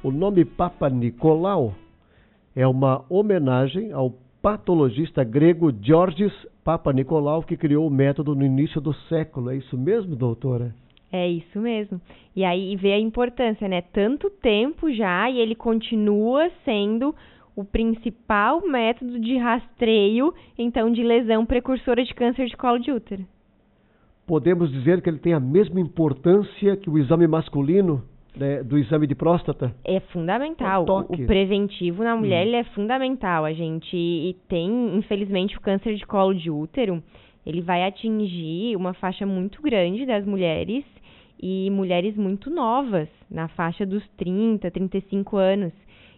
O nome Papa Nicolau é uma homenagem ao patologista grego Georges Papa Nicolau, que criou o método no início do século. É isso mesmo, doutora? É isso mesmo. E aí vê a importância, né? Tanto tempo já, e ele continua sendo o principal método de rastreio, então, de lesão precursora de câncer de colo de útero. Podemos dizer que ele tem a mesma importância que o exame masculino, né, do exame de próstata? É fundamental. O preventivo na mulher ele é fundamental. A gente tem, infelizmente, o câncer de colo de útero, ele vai atingir uma faixa muito grande das mulheres e mulheres muito novas, na faixa dos 30, 35 anos.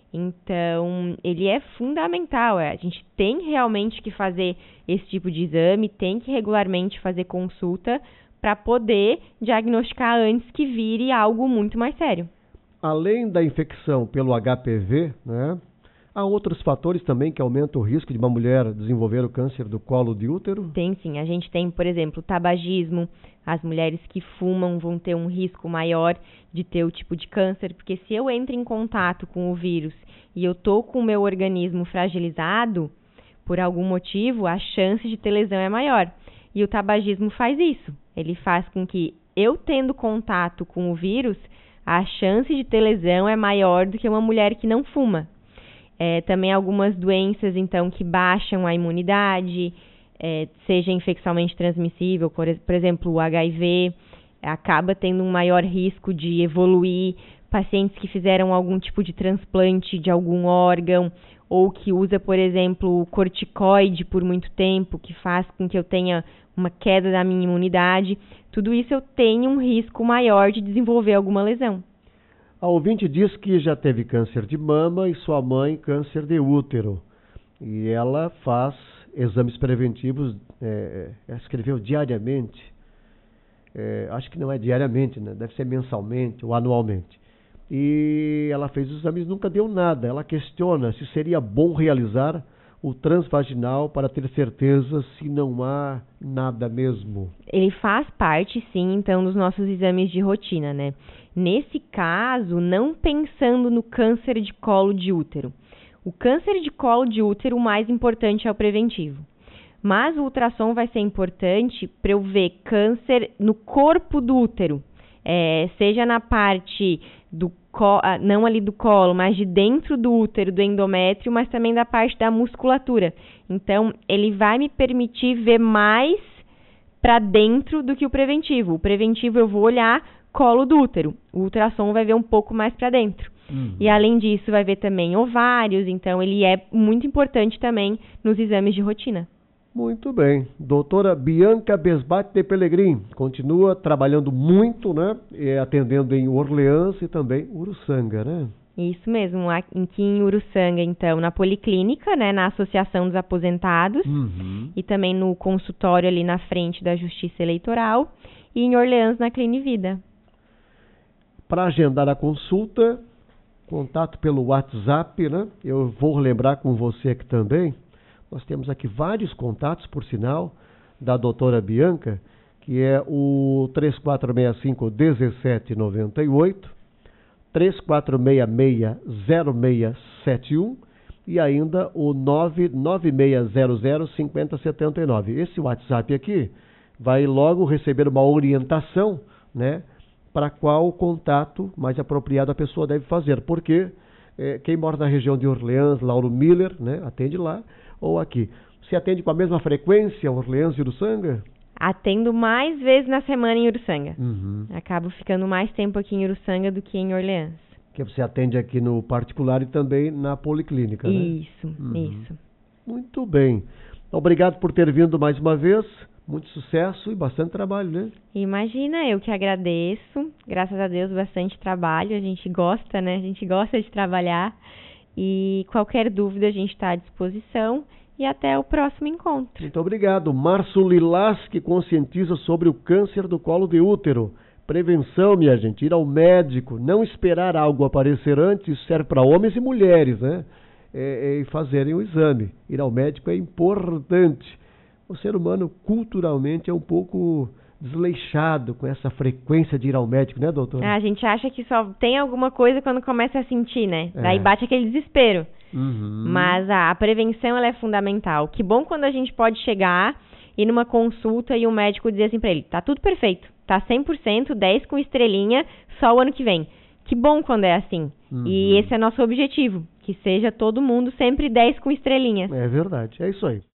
Então, ele é fundamental. A gente tem realmente que fazer esse tipo de exame, tem que regularmente fazer consulta para poder diagnosticar antes que vire algo muito mais sério. Além da infecção pelo HPV, né, há outros fatores também que aumentam o risco de uma mulher desenvolver o câncer do colo de útero? Tem sim. A gente tem, por exemplo, o tabagismo. As mulheres que fumam vão ter um risco maior de ter o tipo de câncer, porque se eu entro em contato com o vírus e eu tô com o meu organismo fragilizado, por algum motivo, a chance de ter lesão é maior. E o tabagismo faz isso. Ele faz com que eu tendo contato com o vírus, a chance de ter lesão é maior do que uma mulher que não fuma. Também algumas doenças, então, que baixam a imunidade, seja infecciosamente transmissível, por exemplo, o HIV, acaba tendo um maior risco de evoluir. Pacientes que fizeram algum tipo de transplante de algum órgão, ou que usa, por exemplo, corticoide por muito tempo, que faz com que eu tenha uma queda da minha imunidade, tudo isso eu tenho um risco maior de desenvolver alguma lesão. A ouvinte diz que já teve câncer de mama e sua mãe câncer de útero. E ela faz exames preventivos, escreveu diariamente. Acho que não é diariamente, né? Deve ser mensalmente ou anualmente. E ela fez os exames e nunca deu nada. Ela questiona se seria bom realizar o transvaginal para ter certeza se não há nada mesmo. Ele faz parte, sim, então, dos nossos exames de rotina, né? Nesse caso, não pensando no câncer de colo de útero. O câncer de colo de útero, o mais importante é o preventivo. Mas o ultrassom vai ser importante para eu ver câncer no corpo do útero. Seja na parte não ali do colo, mas de dentro do útero, do endométrio, mas também da parte da musculatura. Então, ele vai me permitir ver mais para dentro do que o preventivo. O preventivo eu vou olhar colo do útero. O ultrassom vai ver um pouco mais para dentro. E além disso, vai ver também ovários. Então, ele é muito importante também nos exames de rotina. Muito bem. Doutora Bianca Besbate de Pelegrim continua trabalhando muito, né? Atendendo em Orleans e também Uruçanga, né? Isso mesmo. Aqui em Uruçanga, então, na Policlínica, né? Na Associação dos Aposentados. E também no consultório ali na frente da Justiça Eleitoral. E em Orleans, na Clinivida. Para agendar a consulta, contato pelo WhatsApp, né? Eu vou lembrar com você aqui também. Nós temos aqui vários contatos, por sinal, da doutora Bianca, que é o 3465-1798, 3466-0671 e ainda o 99600-5079. Esse WhatsApp aqui vai logo receber uma orientação, né, para qual contato mais apropriado a pessoa deve fazer, porque quem mora na região de Orleans, Lauro Miller, né, atende lá, ou aqui. Você atende com a mesma frequência Orleans e Uruçanga? Atendo mais vezes na semana em Uruçanga. Acabo ficando mais tempo aqui em Uruçanga do que em Orleans. Que você atende aqui no particular e também na Policlínica, né? Isso. Muito bem. Obrigado por ter vindo mais uma vez. Muito sucesso e bastante trabalho, né? Imagina, eu que agradeço. Graças a Deus, bastante trabalho. A gente gosta, né? A gente gosta de trabalhar. E qualquer dúvida a gente está à disposição. E até o próximo encontro. Muito obrigado. Márcio Lilás, que conscientiza sobre o câncer do colo de útero. Prevenção, minha gente. Ir ao médico. Não esperar algo aparecer antes. Serve para homens e mulheres, né? E fazerem o exame. Ir ao médico é importante. O ser humano, culturalmente, é um pouco desleixado com essa frequência de ir ao médico, né, doutora? A gente acha que só tem alguma coisa quando começa a sentir, né? Daí bate aquele desespero. Mas a prevenção, ela é fundamental. Que bom quando a gente pode chegar, ir numa consulta e o médico dizer assim pra ele, tá tudo perfeito, tá 100%, 10 com estrelinha, só o ano que vem. Que bom quando é assim. E esse é nosso objetivo, que seja todo mundo sempre 10 com estrelinha. É verdade, é isso aí.